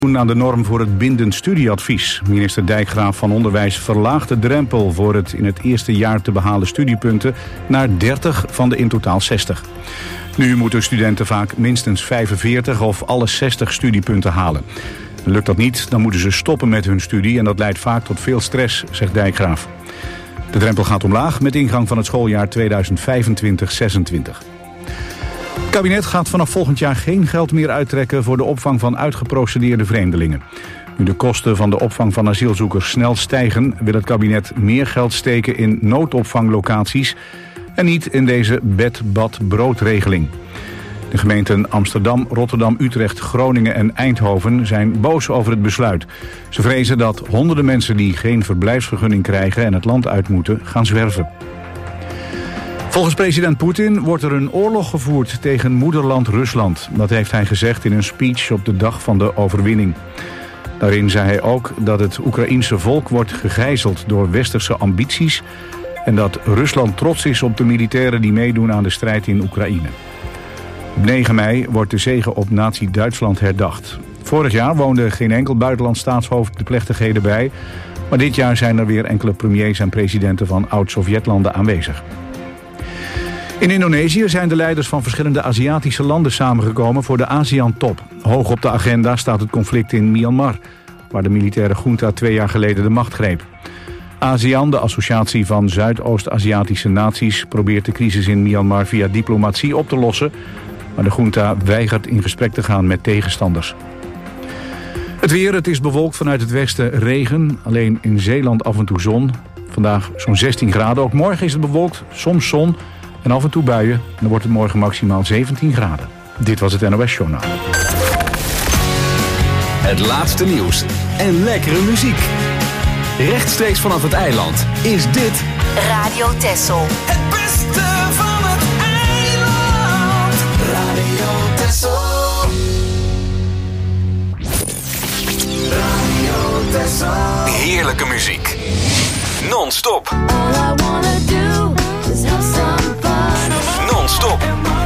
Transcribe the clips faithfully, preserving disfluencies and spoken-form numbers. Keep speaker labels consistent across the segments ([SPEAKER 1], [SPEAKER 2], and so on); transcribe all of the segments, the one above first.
[SPEAKER 1] aan de norm voor het bindend studieadvies. Minister Dijkgraaf van Onderwijs verlaagt de drempel voor het in het eerste jaar te behalen studiepunten naar dertig van de in totaal zestig. Nu moeten studenten vaak minstens vijfenveertig of alle zestig studiepunten halen. Lukt dat niet, dan moeten ze stoppen met hun studie en dat leidt vaak tot veel stress, zegt Dijkgraaf. De drempel gaat omlaag met ingang van het schooljaar tweeduizend vijfentwintig zesentwintig. Het kabinet gaat vanaf volgend jaar geen geld meer uittrekken voor de opvang van uitgeprocedeerde vreemdelingen. Nu de kosten van de opvang van asielzoekers snel stijgen, wil het kabinet meer geld steken in noodopvanglocaties en niet in deze bed-bad-broodregeling. De gemeenten Amsterdam, Rotterdam, Utrecht, Groningen en Eindhoven zijn boos over het besluit. Ze vrezen dat honderden mensen die geen verblijfsvergunning krijgen en het land uit moeten gaan zwerven. Volgens president Poetin wordt er een oorlog gevoerd tegen moederland Rusland. Dat heeft hij gezegd in een speech op de dag van de overwinning. Daarin zei hij ook dat het Oekraïense volk wordt gegijzeld door westerse ambities en dat Rusland trots is op de militairen die meedoen aan de strijd in Oekraïne. Op negen mei wordt de zege op nazi-Duitsland herdacht. Vorig jaar woonde geen enkel buitenlands staatshoofd de plechtigheden bij, maar dit jaar zijn er weer enkele premiers en presidenten van oud-Sovjetlanden aanwezig. In Indonesië zijn de leiders van verschillende Aziatische landen samengekomen voor de ASEAN-top. Hoog op de agenda staat het conflict in Myanmar, waar de militaire junta twee jaar geleden de macht greep. ASEAN, de associatie van Zuidoost-Aziatische naties, probeert de crisis in Myanmar via diplomatie op te lossen, maar de junta weigert in gesprek te gaan met tegenstanders. Het weer, het is bewolkt vanuit het westen, regen, alleen in Zeeland af en toe zon. Vandaag zo'n zestien graden, ook morgen is het bewolkt, soms zon en af en toe buien. En dan wordt het morgen maximaal zeventien graden. Dit was het N O S Journaal.
[SPEAKER 2] Het laatste nieuws en lekkere muziek. Rechtstreeks vanaf het eiland is dit
[SPEAKER 3] Radio Texel.
[SPEAKER 4] Het beste van het eiland. Radio Texel. Radio Texel.
[SPEAKER 2] heerlijke muziek. Non-stop. Non-stop.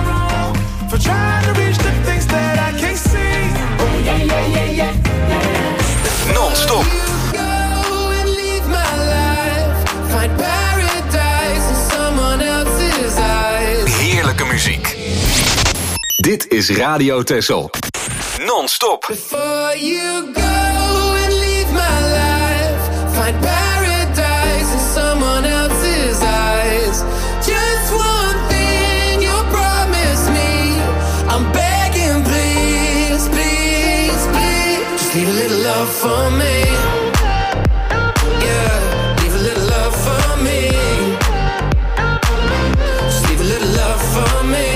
[SPEAKER 2] Non-stop. Heerlijke muziek. Dit is Radio Texel. Non-stop.
[SPEAKER 4] Before you go and leave my life, find paradise in someone else's eyes. Just one thing you promise me, I'm begging, please, please, please. Just leave a little love for me. Yeah, leave a little love for me. Just leave a little love for me.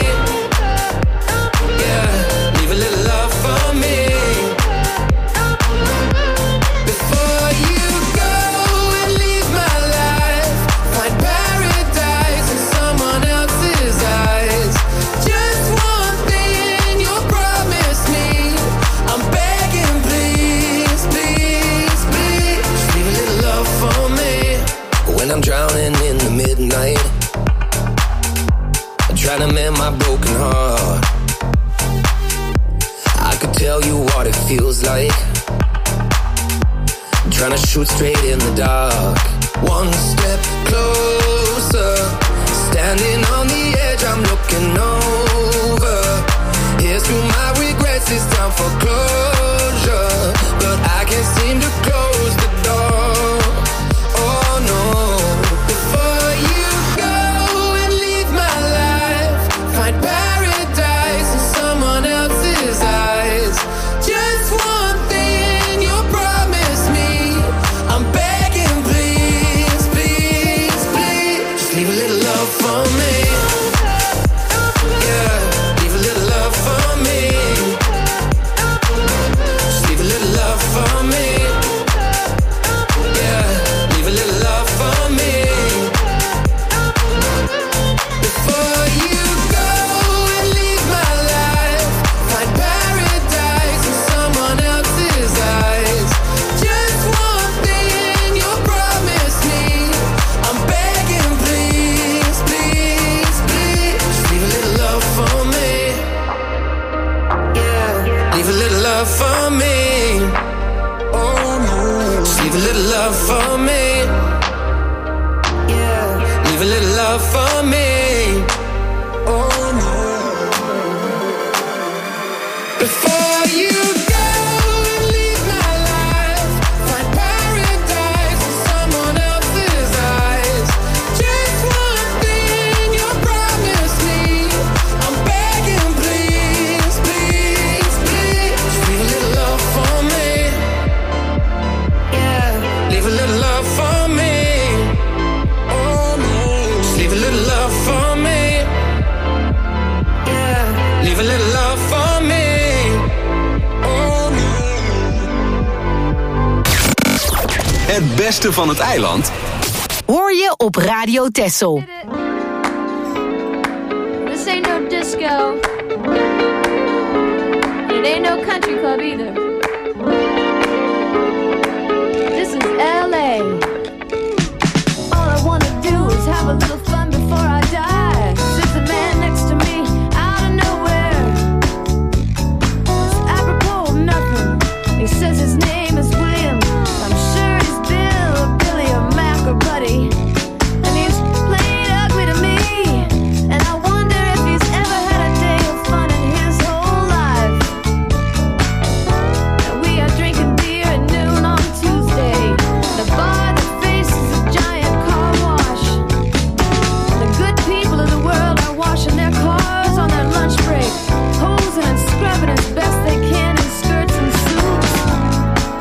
[SPEAKER 4] I'm drowning in the midnight, I'm trying to mend my broken heart. I could tell you what it feels like, I'm trying to shoot straight in the dark. One step closer, standing on the edge, I'm looking over. Here's to my regrets, it's time for closure, but I can't seem to close the door. Oh no.
[SPEAKER 5] Leave a little
[SPEAKER 4] love for me. Yeah, leave a little love for me. Oh no. Before you go and leave my life, find paradise in someone else's eyes. Just one thing you promise me, I'm begging, please, please, please. Just leave a little love for me. Yeah, leave a little love for me. Oh no, just leave a little love for me. Yeah, leave a little love for me.
[SPEAKER 2] Het beste van het eiland
[SPEAKER 3] hoor je op Radio Texel.
[SPEAKER 5] This ain't no disco. It ain't no country club either. This is L A. All I wanna do is have a little fun before I die. Sits a man next to me out of nowhere. It's apropos of nothing. He says his name is William. I'm sure he's Bill or Billy or Mac or Buddy. And he's played ugly to me. And I wonder if he's ever had a day of fun in his whole life. And we are drinking beer at noon on Tuesday. The bar that faces a giant car wash. The good people of the world are washing their cars on their lunch break, hosing and scrubbing as best they can in skirts and suits.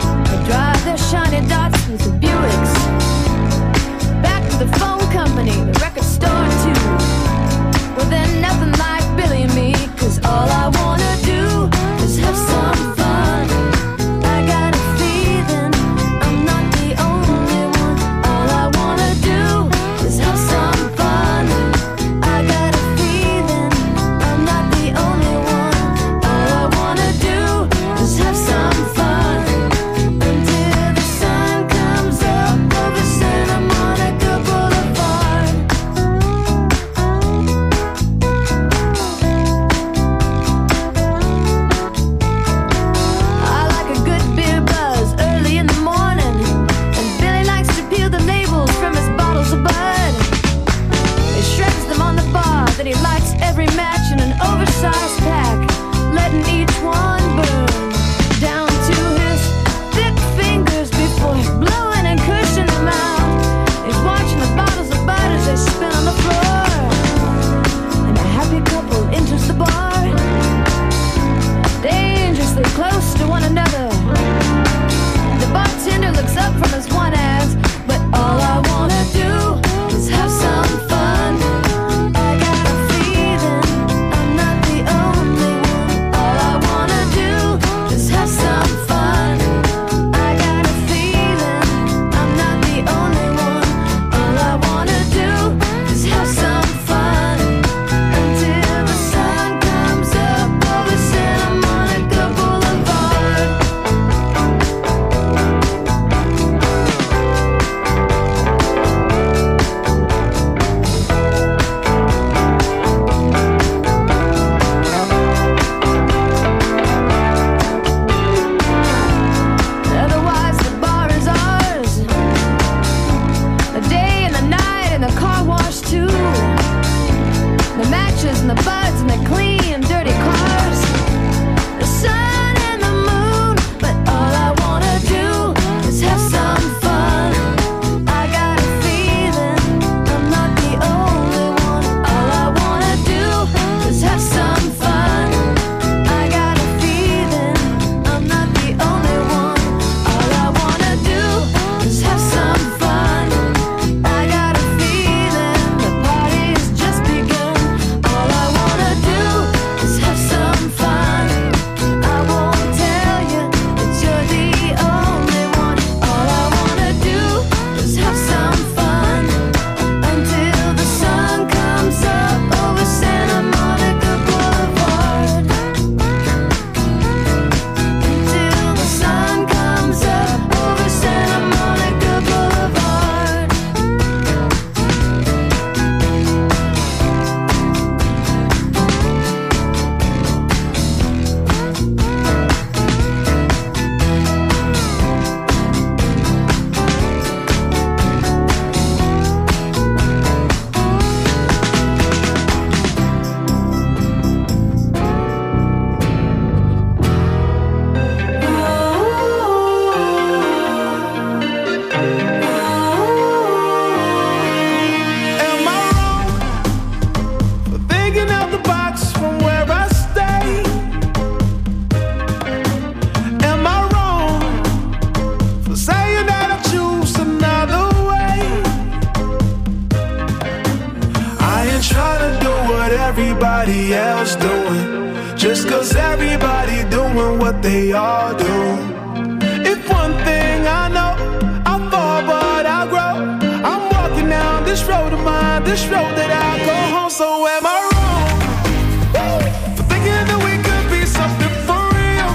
[SPEAKER 6] they all do. If one thing I know, I fall but I grow. I'm walking down this road of mine, this road that I go home. So am I wrong for thinking that we could be something for real?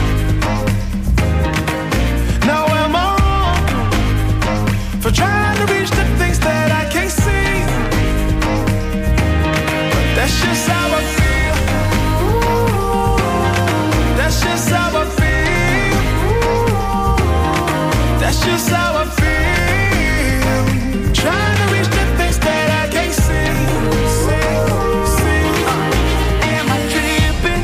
[SPEAKER 6] Now am I wrong for trying to reach the things that I can't see? But that's just how I feel. That's just how I feel. That's just how I feel. Trying to reach the things that I can't see. See, see. Am I tripping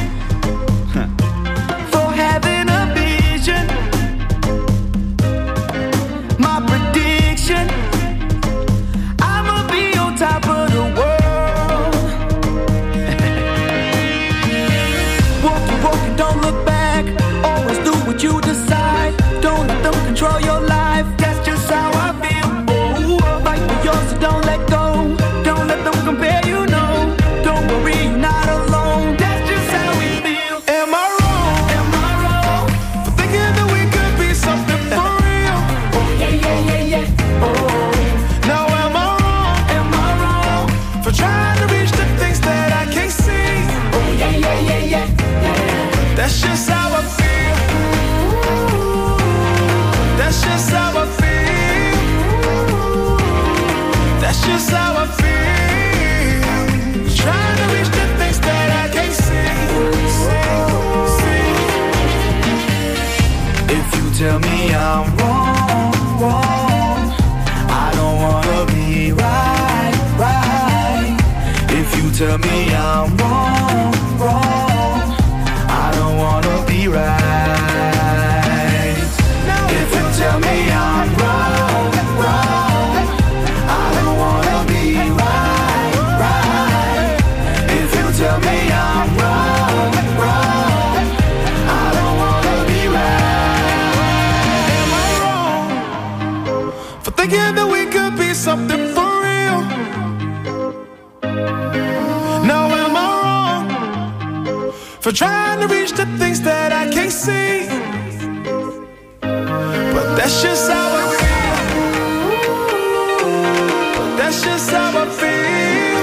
[SPEAKER 6] for having a vision? My prediction, I'ma be on top of the world. Walking, walking, don't look back. Always do what you decide. Don't let them control your life. That's just how I feel. Ooh, fight for yours, so don't let go. Don't let them compare, you know. Don't worry, you're not alone. That's just how we feel. Am I wrong? Am I wrong for thinking that we could be something for real? Oh yeah, yeah, yeah, yeah. Oh. Now am I wrong? Am I wrong for trying to reach the things that I can't see? Oh yeah, yeah, yeah, yeah, yeah. That's just how I feel. That's just how I feel. That's just how I feel. Trying to reach the things that I can't see. See, see. If you tell me I'm wrong, wrong, I don't wanna be right, right. If you tell me I'm wrong, wrong, I don't wanna be right. If you tell me I'm wrong, wrong, I don't wanna be right, right. If you tell me I'm wrong, wrong, I don't wanna be right. Am I wrong for thinking that we could be something for real? Now am I wrong for trying to reach the things that I can't see? But that's just how I feel. But that's just how I feel.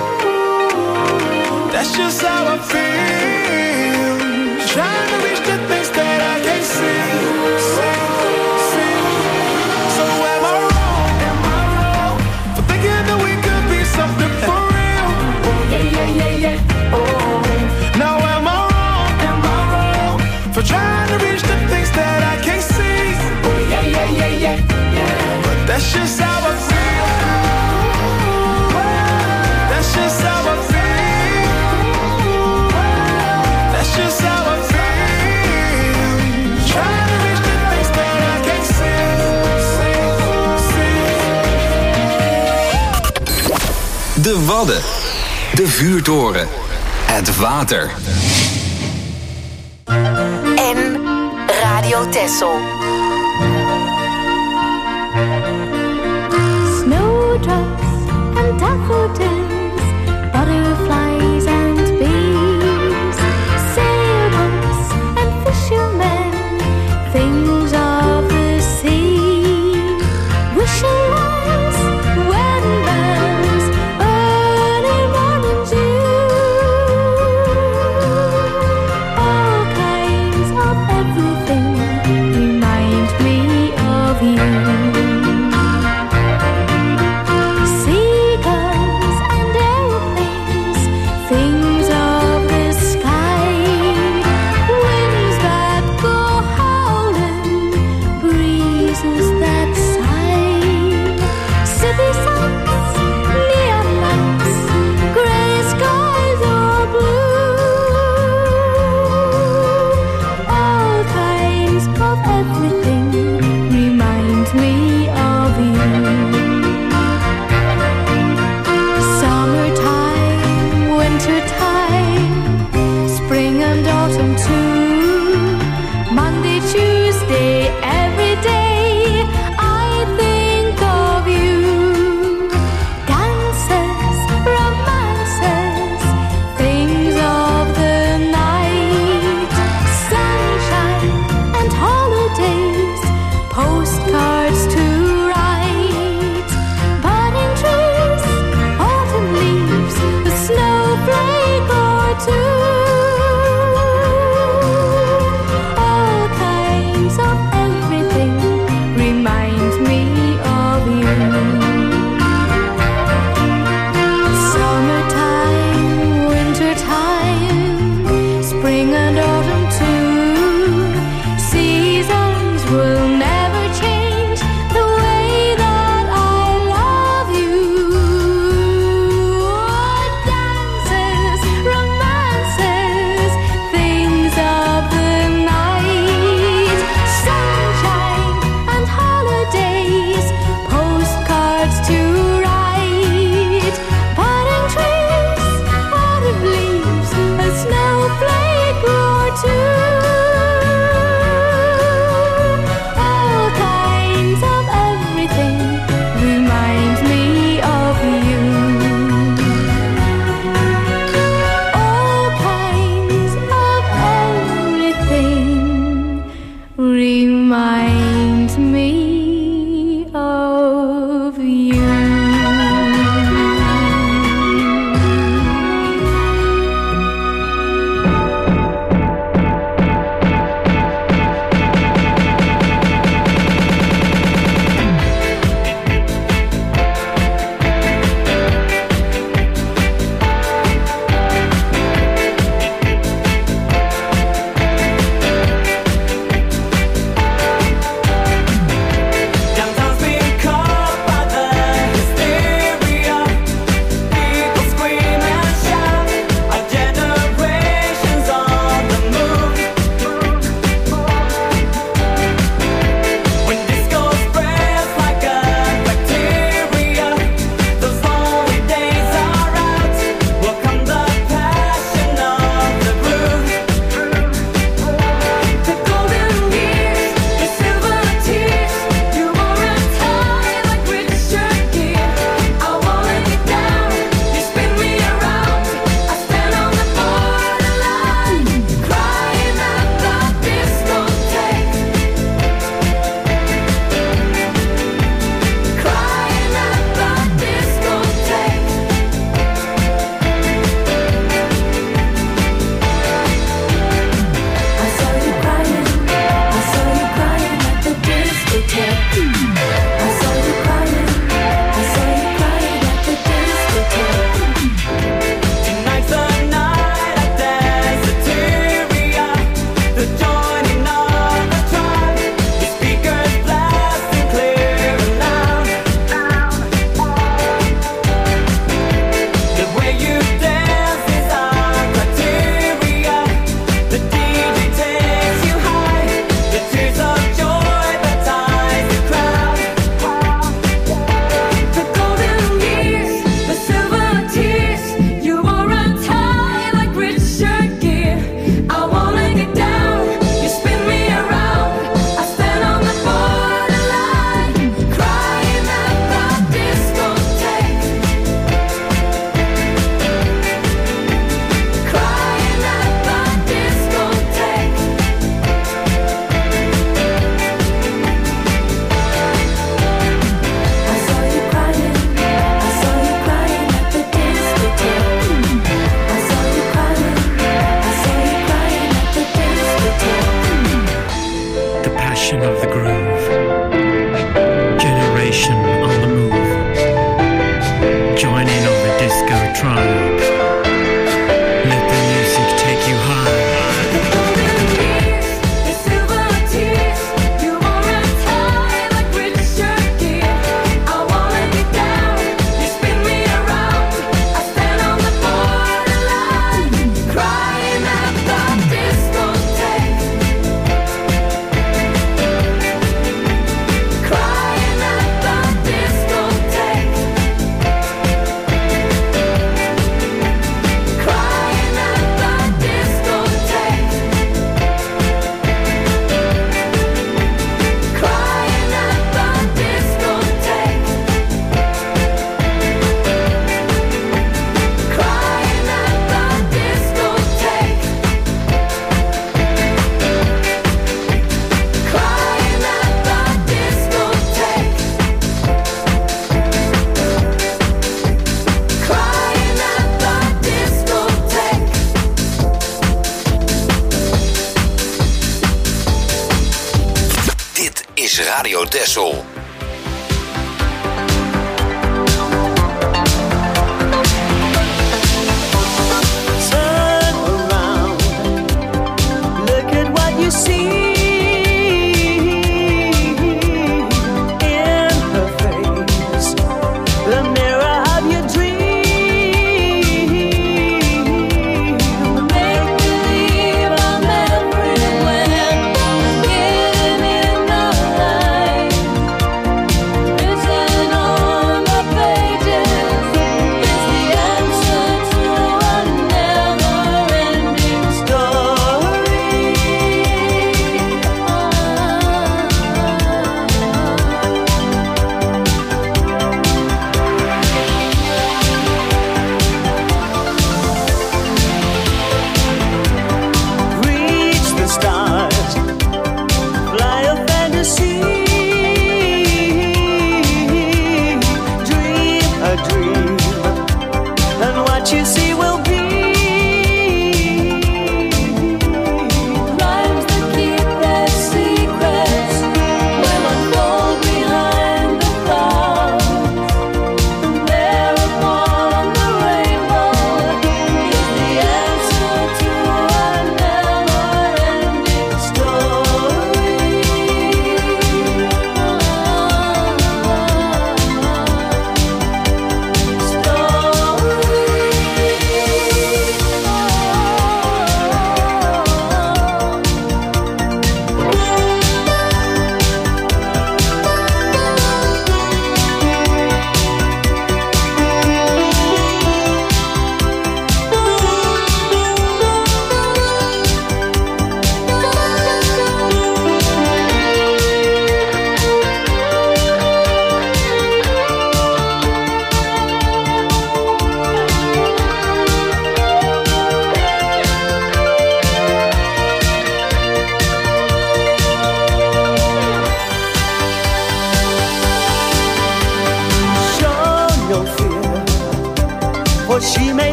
[SPEAKER 6] That's just how I feel. Trying to reach the things that I can't see. See, see. So am I wrong? Am I wrong for thinking that we could be something for real? Oh yeah, yeah, yeah, yeah. Oh. Now am I wrong? Am I wrong for trying to reach the things that I can't see? Oh yeah, yeah, yeah, yeah, yeah. But that's just how I feel. That's just how I feel. That's just how I feel. Trying to reach the things that I can't see. See, see.
[SPEAKER 2] De Wadden. De Vuurtoren. Het water.
[SPEAKER 3] En Radio Texel.
[SPEAKER 5] Snowdrops and daffodils, butterflies and bees, sailboats and fishermen, things of the sea. Wishing wells, wedding bells, early morning dew, all kinds of everything remind me of you. Seagulls remind me of you.
[SPEAKER 2] Radio Texel.
[SPEAKER 5] Everywhere, getting in the light.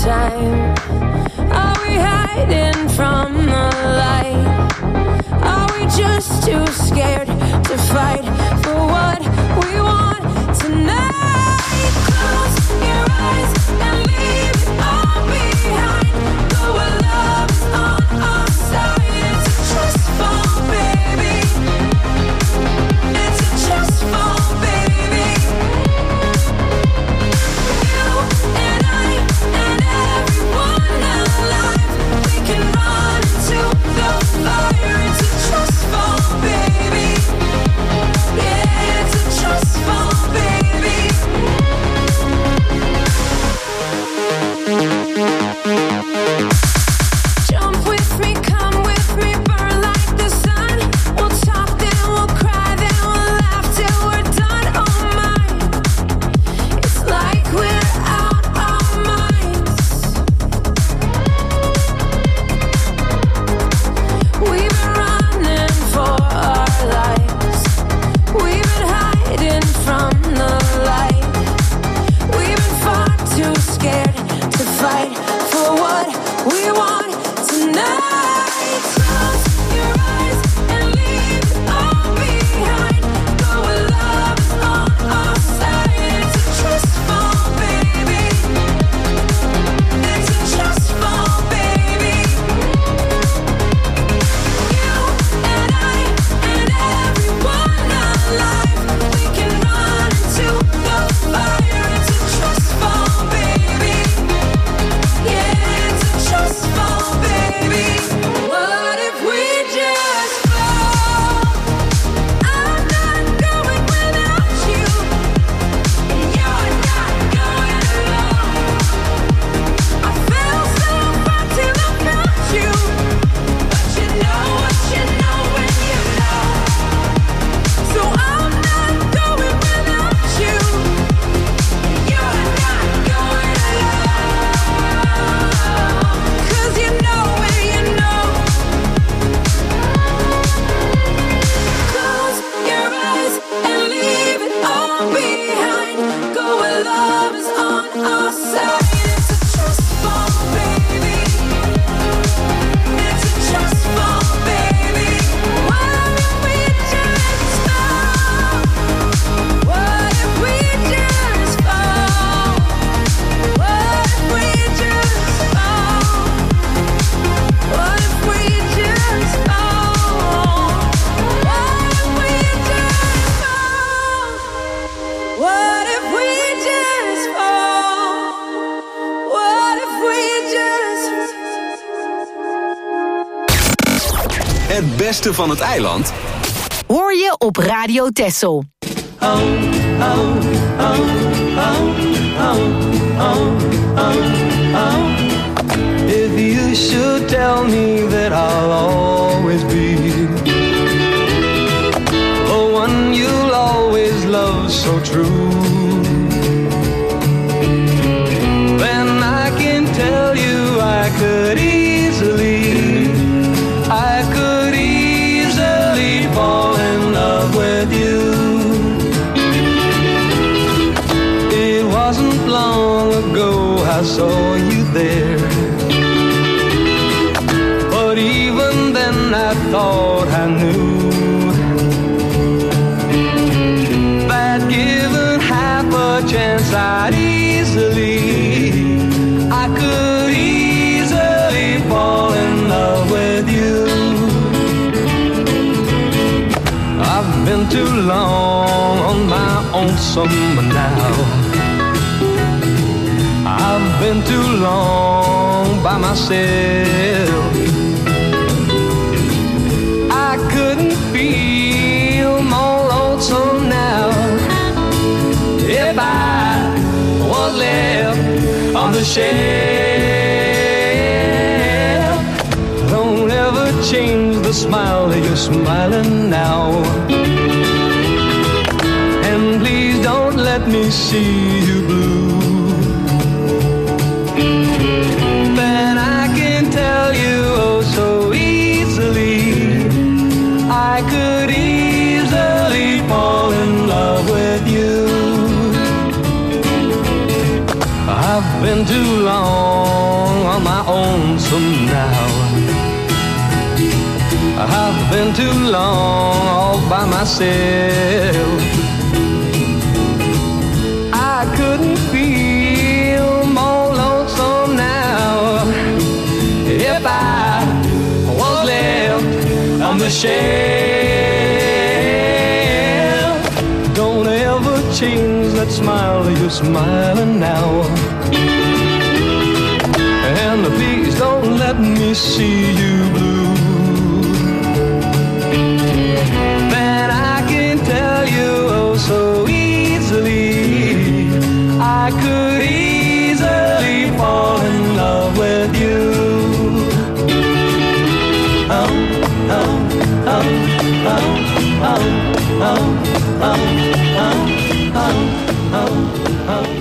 [SPEAKER 5] time? Are we hiding from the light? Are we just too scared to fight for what we want tonight? Close your eyes and leave it all behind. Go where love is on our side. It's a trust fall, baby. It's a trust fall, baby. You and I and everyone alive, we can run into the fire. It's a trust fall, baby. Yeah, it's a trust fall, baby. Jump with me, come with me, burn like the sun. We'll talk, then we'll cry, then we'll laugh till we're done. Oh my, it's like we're out our minds. We've been running for our lives. We've been hiding from the light. We've been far too scared to fight for what we want tonight. Close your eyes and leave it all behind. Go where love is on our side. It's a trust fall, baby. It's a trust fall, baby. You and I and everyone alive, we can run into the fire. It's a trust fall, baby. Yeah, it's a trust fall, baby. What if we just fall? I'm not going without you, and you're not going alone. I felt so far till I felt you, but you know what you know when you know. So I'm not going without you, and you're not going alone. 'Cause you know when you know. Close your eyes and leave it all behind. Go where love is on our side. It's a trust fall, baby. It's a trust fall, baby. What if we just fall? What if we just fall? What if we just fall? What if we just fall? What if we just fall? What if we just fall? What if we just...
[SPEAKER 2] Het beste van het eiland
[SPEAKER 3] Hoor je op Radio Texel.
[SPEAKER 6] If you should tell me that I'll always be the one you'll always love so true, then I can tell you I could easily, I could easily fall in love with you. It wasn't long ago I saw you there, but even then I thought I knew that given half a chance I'd easily, I could easily fall in love with you. I've been too long on my own summer now. I've been too long by myself. I couldn't feel more lonesome now if I was left on the shelf. Don't ever change the smile that you're smiling now, and please don't let me see you blue. Then I can tell you oh so easily, I could easily fall in love with you. I've been too long
[SPEAKER 7] lonesome now. I've been too long all by myself. I couldn't feel more lonesome now if I was left on the shelf. Don't ever change that smile you're smiling now. And please don't let me see you blue. Man, I can tell you oh so easily, I could easily fall in love with you. Oh, oh, oh, oh, oh, oh, oh, oh, oh, oh, oh.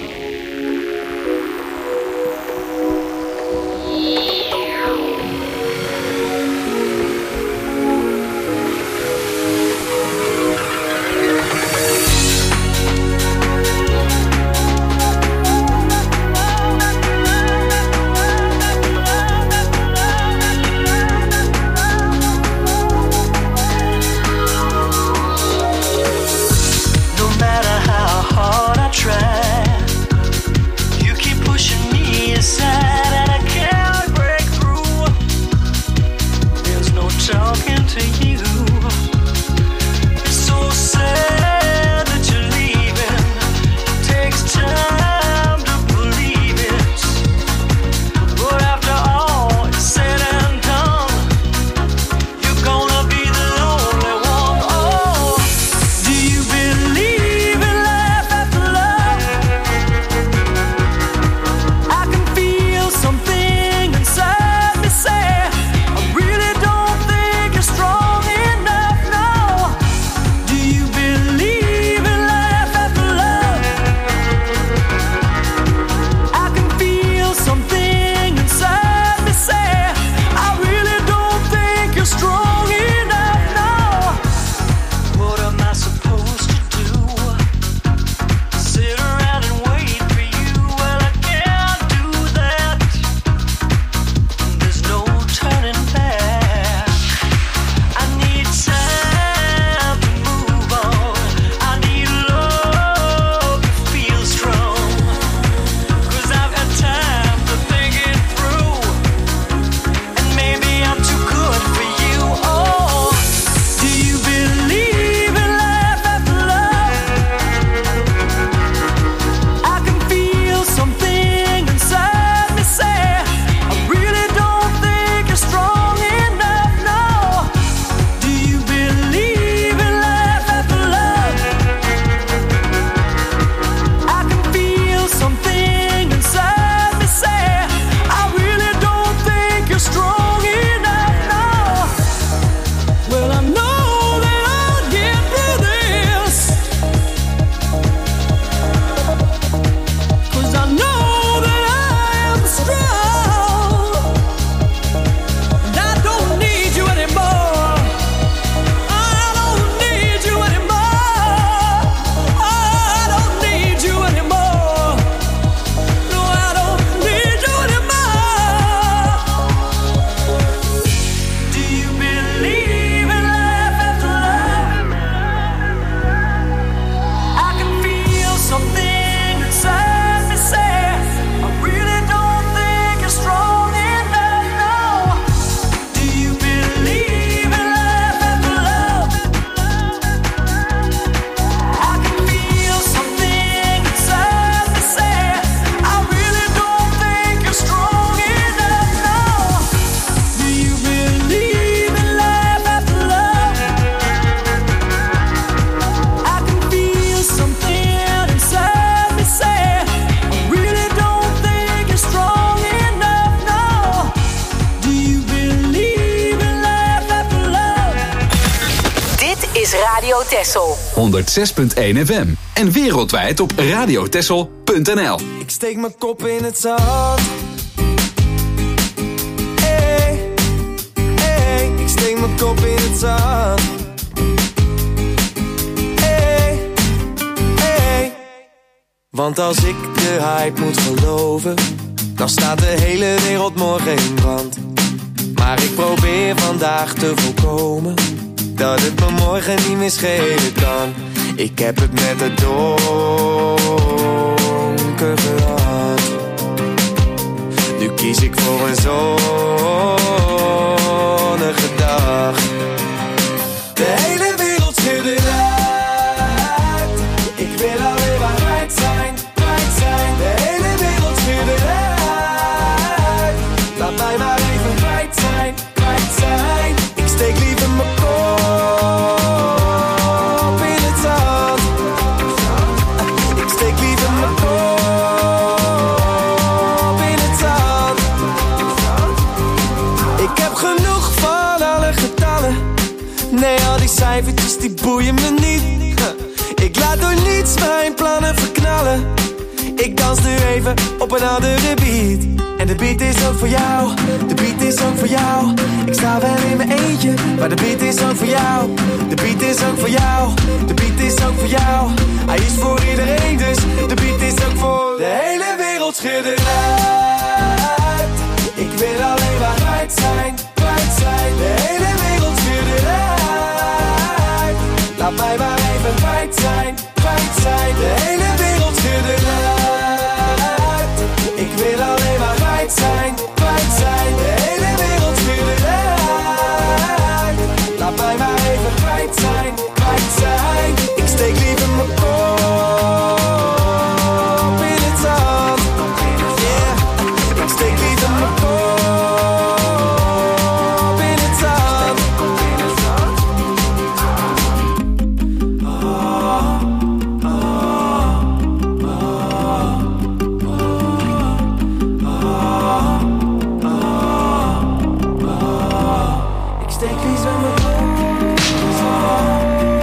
[SPEAKER 3] Radio Texel.
[SPEAKER 2] honderdzes punt één F M. En wereldwijd op radiotexel punt n l.
[SPEAKER 6] Ik steek mijn kop in het zand. Hey, hey, ik steek mijn kop in het zand. Hey, hey. Want als ik de hype moet geloven, dan staat de hele wereld morgen in brand. Maar ik probeer vandaag te voorkomen dat het me morgen niet meer schelen kan. Ik heb het met het donker gehad. Nu kies ik voor een zonnige dag. De hele wereld schudde uit. Ik wil alleen maar kwijt zijn, kwijt zijn. De hele wereld schudde uit. Laat mij maar even kwijt zijn, kwijt zijn. Ik steek liever mijn kop in het zand. Ik steek liever mijn kop in het zand. Ik heb genoeg van alle getallen. Nee, al die cijfertjes die boeien me niet. Ik laat door niets mijn plannen verknallen. Ik dans nu even op een andere beat. En de beat is ook voor jou, de beat is ook voor jou. Ik sta wel in mijn eentje, maar de beat is ook voor jou. De beat is ook voor jou, de beat is ook voor jou. Hij is voor iedereen, dus de beat is ook voor de hele wereld schudden uit. Ik wil alleen maar kwijt zijn, kwijt zijn. De hele wereld schudden uit. Laat mij maar even kwijt zijn, kwijt zijn. De hele wereld schudden uit. Ik wil alleen maar kwijt zijn, kwijt zijn. De hele wereld schudden uit. Laat mij maar even kwijt zijn, kwijt zijn. Ik steek liever mijn kop in het zand. Yeah, ik steek liever mijn kop in het zand. Ik steek liever mijn kop in het zand.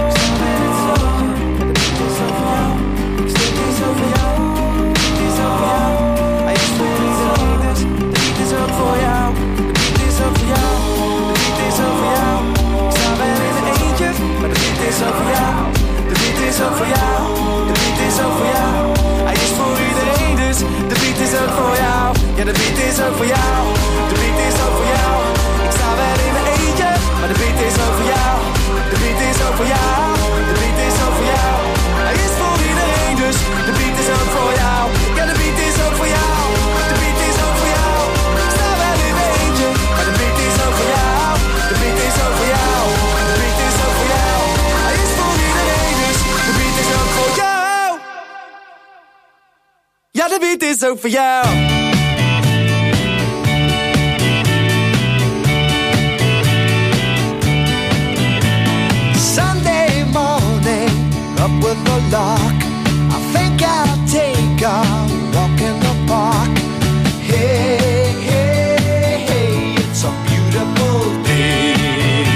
[SPEAKER 6] De beat is ook voor jou. Ik steek liever voor jou. De beat is ook voor jou. Hij is voor iedereen, dus de beat is ook voor jou. De beat is ook voor jou. De beat is ook voor jou. Ik sta wel in mijn eentje, maar de beat is ook voor jou. De beat is ook voor jou. De beat is ook voor jou. Hij is voor iedereen, dus de beat is ook voor jou. Ja, de beat is ook voor jou. De beat is ook voor jou. Ik sta wel in mijn eentje, maar de beat is ook voor jou. De beat is ook voor jou. De beat is ook voor jou. Hij is voor iedereen, dus de beat is ook voor jou. Ja, de beat is ook voor jou. De beat is ook voor jou. Ik sta wel in mijn eentje, maar de beat is ook voor jou. De beat is ook voor jou. De beat is ook voor jou. Hij is voor iedereen, dus de beat is ook voor jou. Ja, de beat is ook voor jou. Sunday morning, up with the lark. I think I'll take a walk in the park. Hey, hey, hey, it's a beautiful day.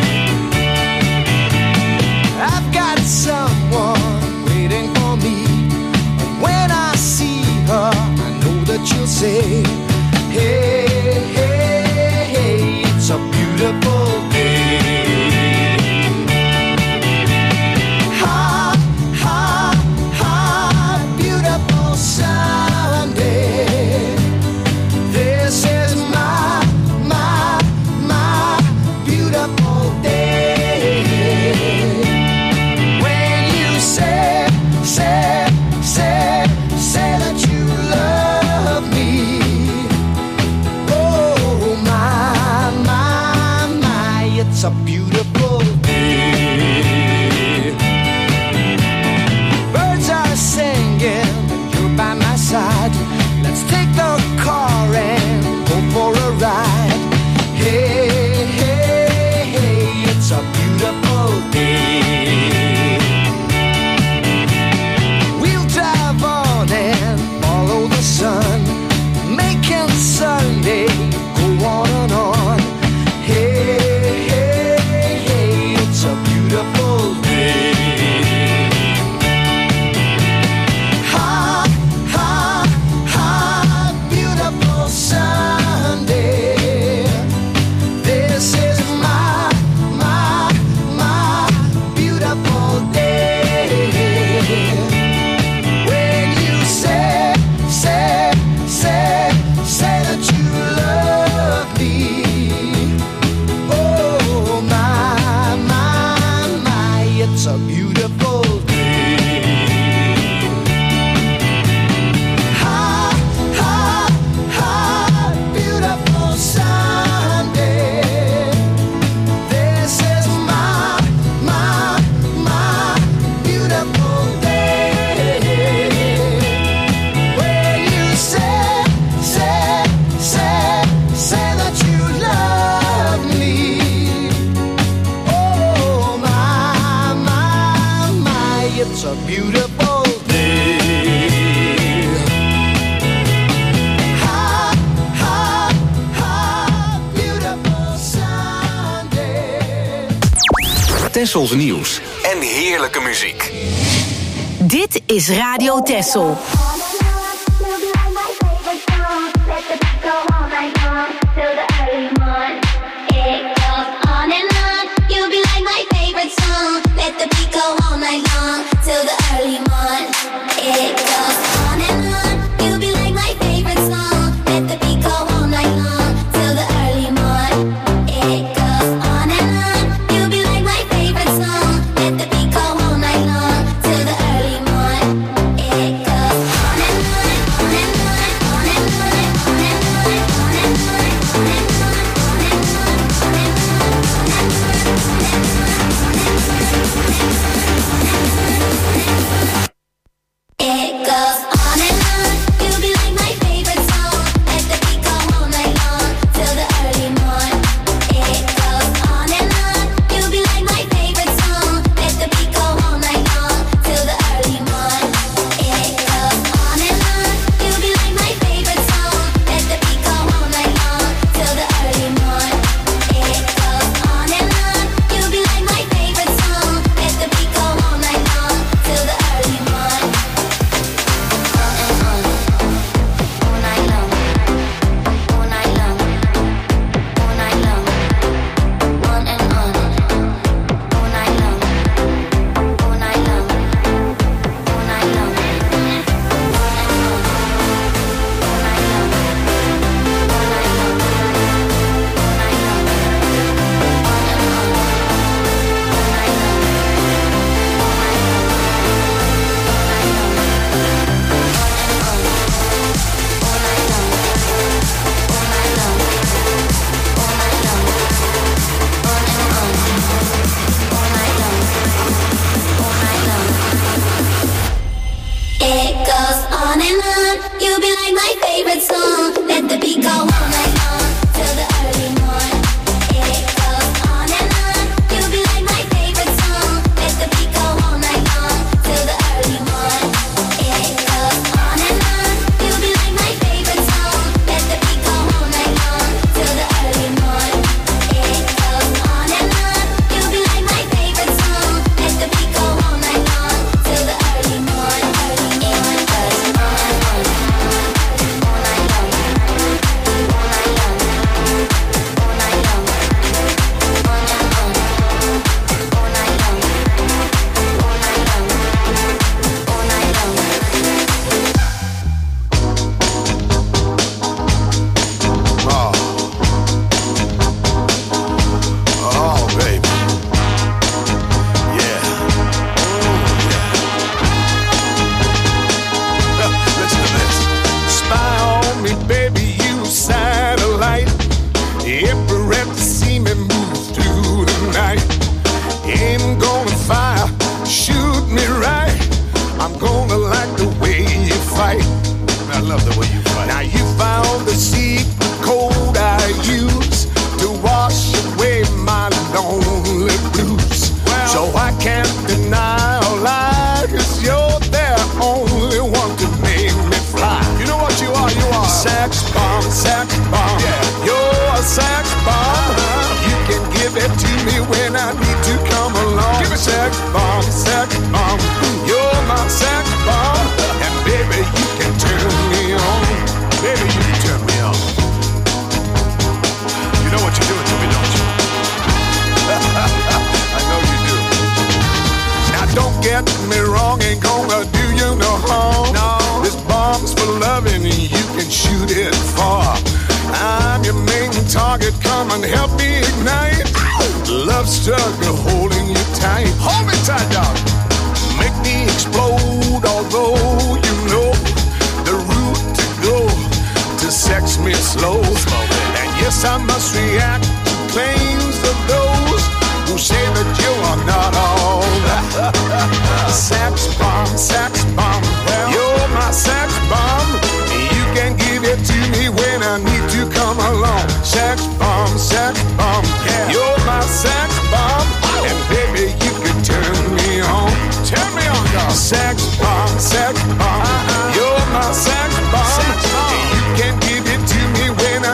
[SPEAKER 6] I've got someone waiting for me. When I see her, I know that you'll say, hey, hey, hey, it's a beautiful day. Hot, hot, hot, beautiful Sunday. This is my, my, my beautiful day. When you say, say, say, say that you love me,
[SPEAKER 2] Tessels nieuws en heerlijke muziek.
[SPEAKER 3] Dit is Radio Tessel.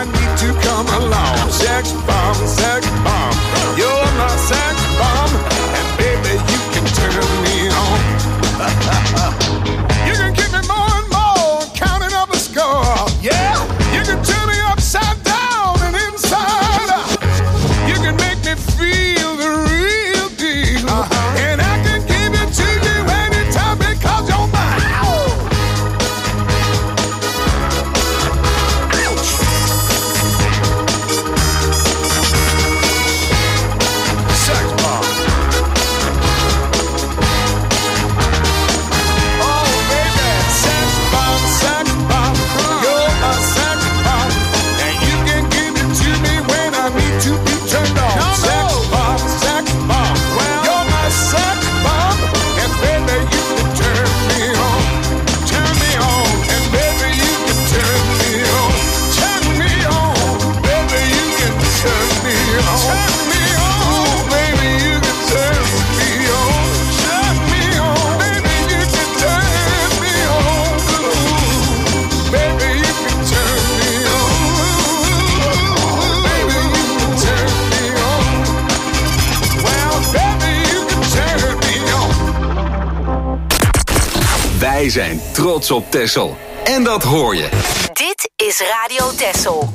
[SPEAKER 8] Sex bomb, sex bomb. You're my sex bomb.
[SPEAKER 2] Wij zijn trots op Texel. En dat hoor je.
[SPEAKER 3] Dit is Radio Texel.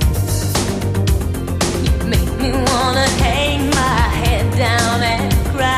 [SPEAKER 8] Make me wanna hang my head down and cry.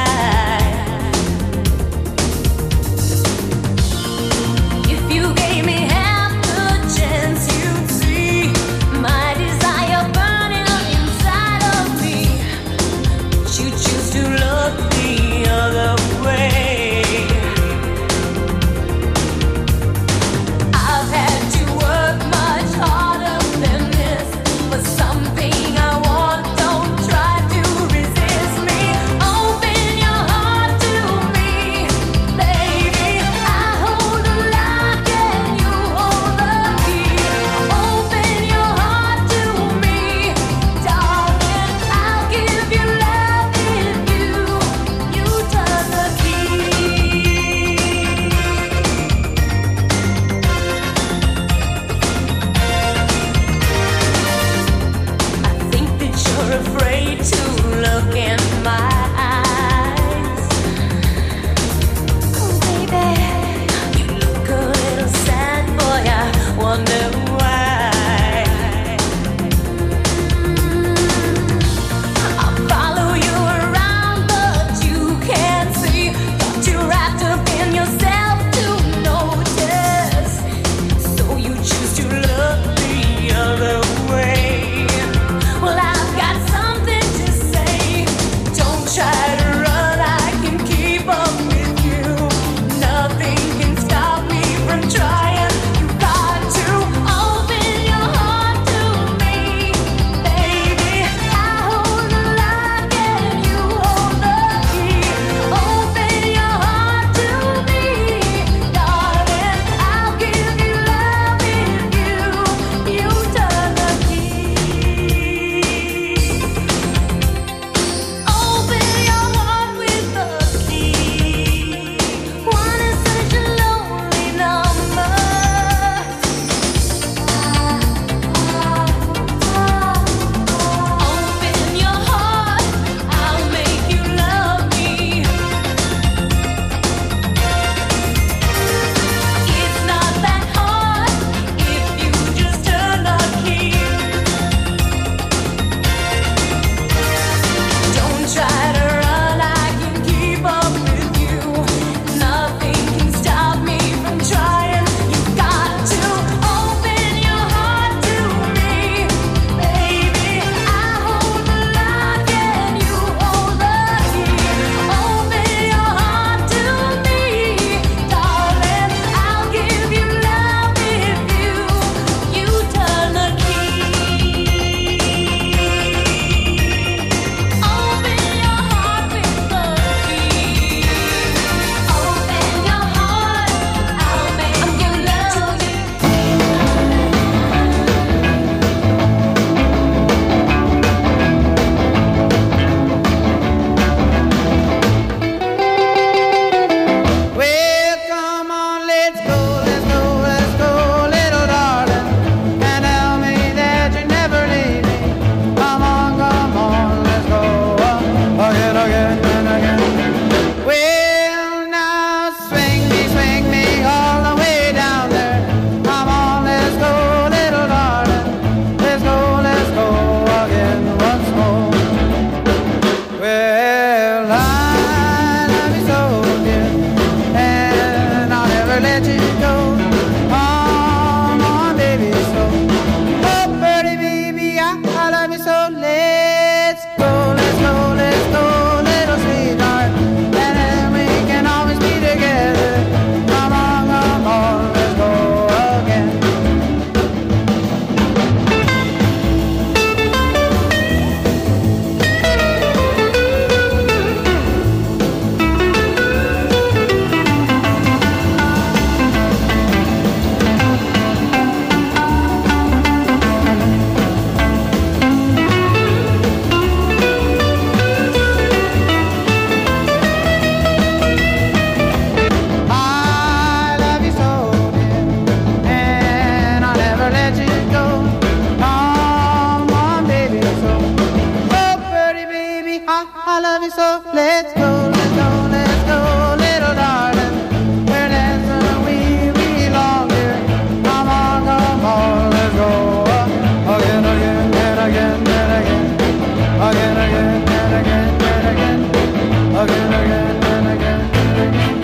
[SPEAKER 6] let's go, let's go, let's go, little darling. We're dancing, we belong here. Come on, come on, let's go. Again, again, and again, and again. Again, again, and again, and again. Again, again, and again, and again.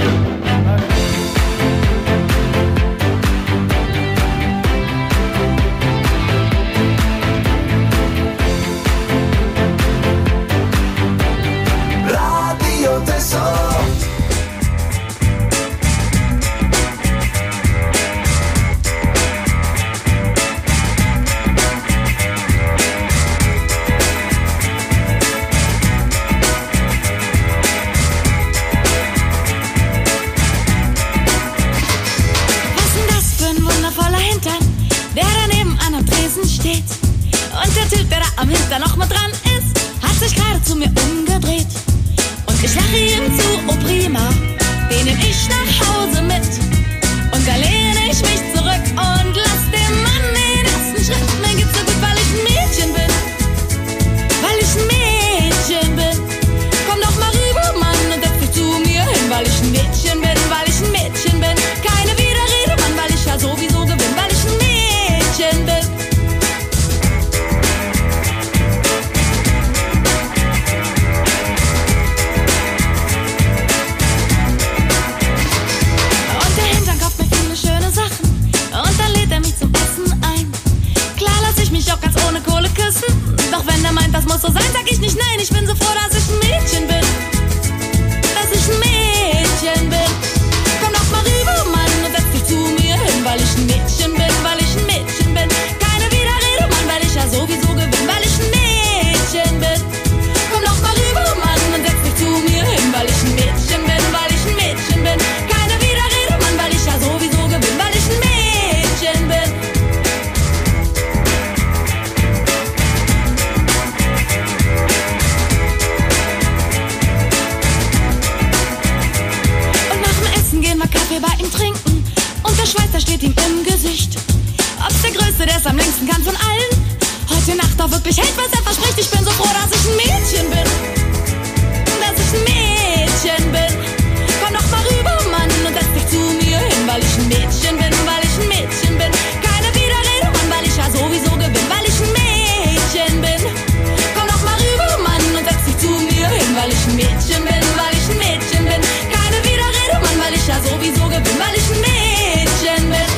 [SPEAKER 4] Radio Tessel.
[SPEAKER 8] Steht. Und der Typ, der da am Hinter noch mit dran ist, hat sich gerade zu mir umgedreht. Und ich lache ihm zu, oh prima, den nehm ich nach Hause mit. Und da lehne ich mich zurück und lass dem Mann den ersten Schritt. Mir geht's so gut, weil ich ein Mädchen bin. Weil ich ein Mädchen bin. Komm doch mal rüber, Mann, und setz dich zu mir hin. Weil ich ein Mädchen bin, weil ich ein Mädchen bin. Keine Widerrede, Mann, weil ich ja sowieso gewinn. Weil ich ein Mädchen bin. Doch wenn er meint, das muss so sein, sag ich nicht nein. Ich bin so froh, dass ich ein Mädchen bin. Dass ich ein Mädchen bin. Komm doch mal rüber, Mann, und setz dich zu mir hin. Weil ich ein Mädchen bin, weil ich ein Mädchen bin. Keine Widerrede, Mann, weil ich ja sowieso gewinn. Weil ich ein Mädchen bin. Komm doch mal rüber, Mann, und setz dich zu mir hin. Weil ich ein Mädchen bin, weil ich ein Mädchen bin. Keine Widerrede, Mann, weil ich ja sowieso gewinn. Weil ich ein Mädchen bin. Kaffee bei ihm trinken und der Schweizer steht ihm im Gesicht. Ob's der Größte, der es am längsten kann von allen, heute Nacht auch wirklich hält, was er verspricht. Ich bin so froh, dass ich ein Mädchen bin. Dass ich ein Mädchen bin. Komm doch mal rüber, Mann, und setz dich zu mir hin. Weil ich ein Mädchen bin, weil ich ein Mädchen bin. Keine Widerrede, Mann, weil ich ja sowieso gewinn. Weil ich ein Mädchen bin. Komm doch mal rüber, Mann, und setz dich zu mir hin. Weil ich ein Mädchen bin, weil ich ein Mädchen bin. Keine Widerrede, Mann, weil ich ja sowieso gewinn, weil ich ein Mädchen bin.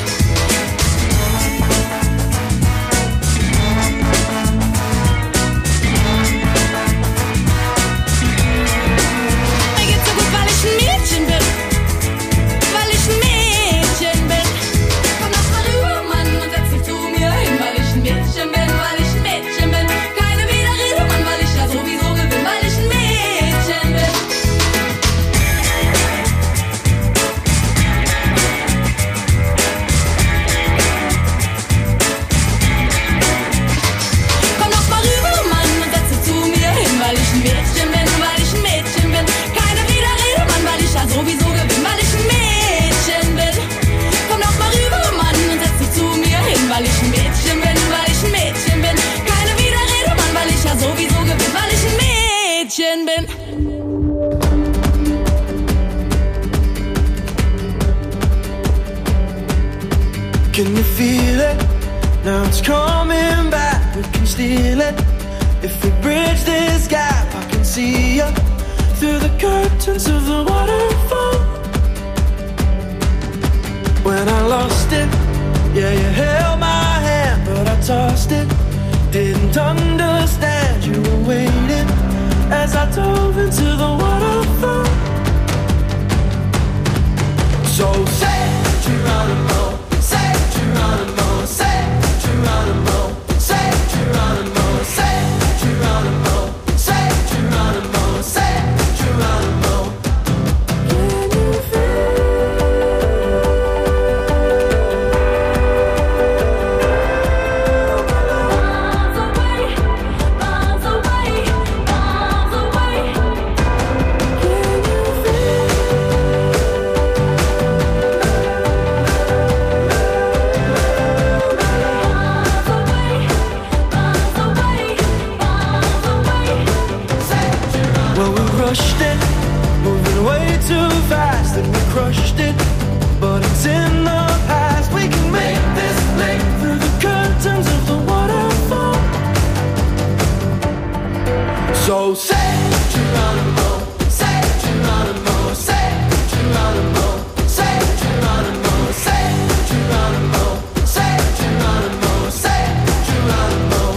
[SPEAKER 8] Mir geht's so gut, weil ich ein Mädchen bin. Weil ich ein Mädchen bin. Komm doch mal rüber, Mann, und setz dich zu mir hin. Weil ich ein Mädchen bin, weil ich ein Mädchen bin. Keine Widerrede, Mann, weil ich ja sowieso gewinn, weil ich ein Mädchen bin. Weil ich ein Mädchen bin, weil ich ein Mädchen bin. Keine Widerrede, Mann, weil ich ja sowieso gewinn. Weil ich ein Mädchen bin. Komm doch mal rüber, Mann, und setz dich zu mir hin. Weil ich ein Mädchen bin, weil ich ein Mädchen bin. Keine Widerrede, Mann, weil ich ja sowieso gewinn. Weil ich ein Mädchen bin.
[SPEAKER 6] Can you feel it? Now it's coming back, we can steal it. If we bridge this gap, I can see you through the curtains of the waterfall. When I lost it, yeah, you held my hand, but I tossed it. Didn't understand you were waiting as I dove into the waterfall. So say Geronimo, say Geronimo, say Geronimo, say Geronimo, say Geronimo, say Geronimo, say Geronimo. Can you feel miles away, miles away, miles away? it, moving way too fast, and we crushed it. But it's in the past. We can make this leap through the curtains of the waterfall. So say Geronimo, say Geronimo, say Geronimo, say Geronimo, say Geronimo, say Geronimo, say Geronimo.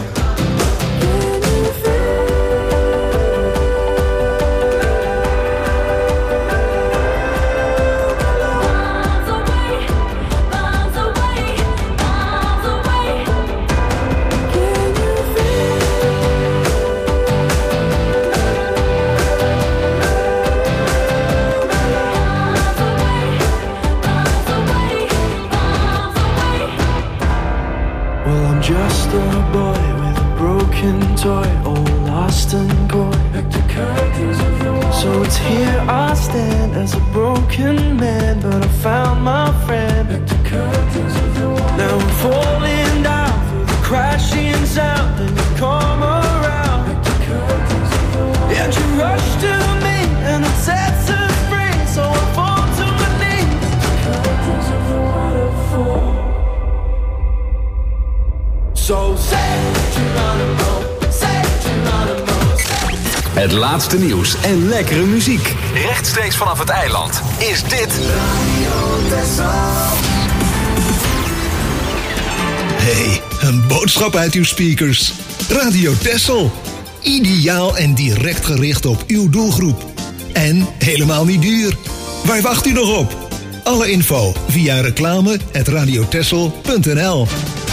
[SPEAKER 6] Just a boy with a broken toy, all lost and coy. So it's here I stand as a broken man, but I found my friend. Now I'm falling down through the crashing sound, and you come around, and you rush to me, and it sets us free. So I fall to my knees. So say Geronimo, say Geronimo, say.
[SPEAKER 2] Het laatste nieuws en lekkere muziek. Rechtstreeks vanaf het eiland is dit
[SPEAKER 4] Radio Texel.
[SPEAKER 9] Hey, een boodschap uit uw speakers. Radio Texel. Ideaal en direct gericht op uw doelgroep. En helemaal niet duur. Waar wacht u nog op? Alle info via reclame at radiotexel punt n l.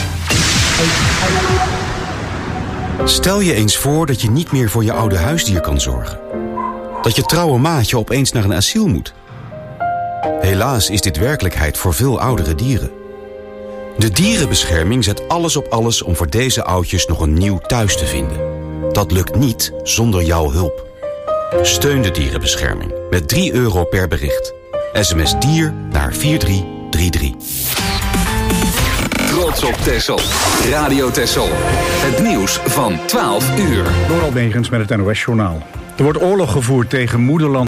[SPEAKER 10] Stel je eens voor dat je niet meer voor je oude huisdier kan zorgen. Dat je trouwe maatje opeens naar een asiel moet. Helaas is dit werkelijkheid voor veel oudere dieren. De dierenbescherming zet alles op alles om voor deze oudjes nog een nieuw thuis te vinden. Dat lukt niet zonder jouw hulp. Steun de dierenbescherming met drie euro per bericht. S M S dier naar vier drie drie drie.
[SPEAKER 2] Trots op Texel. Radio Texel. Het nieuws van twaalf uur.
[SPEAKER 1] Door Albegens met het N O S-journaal. Er wordt oorlog gevoerd tegen moederland.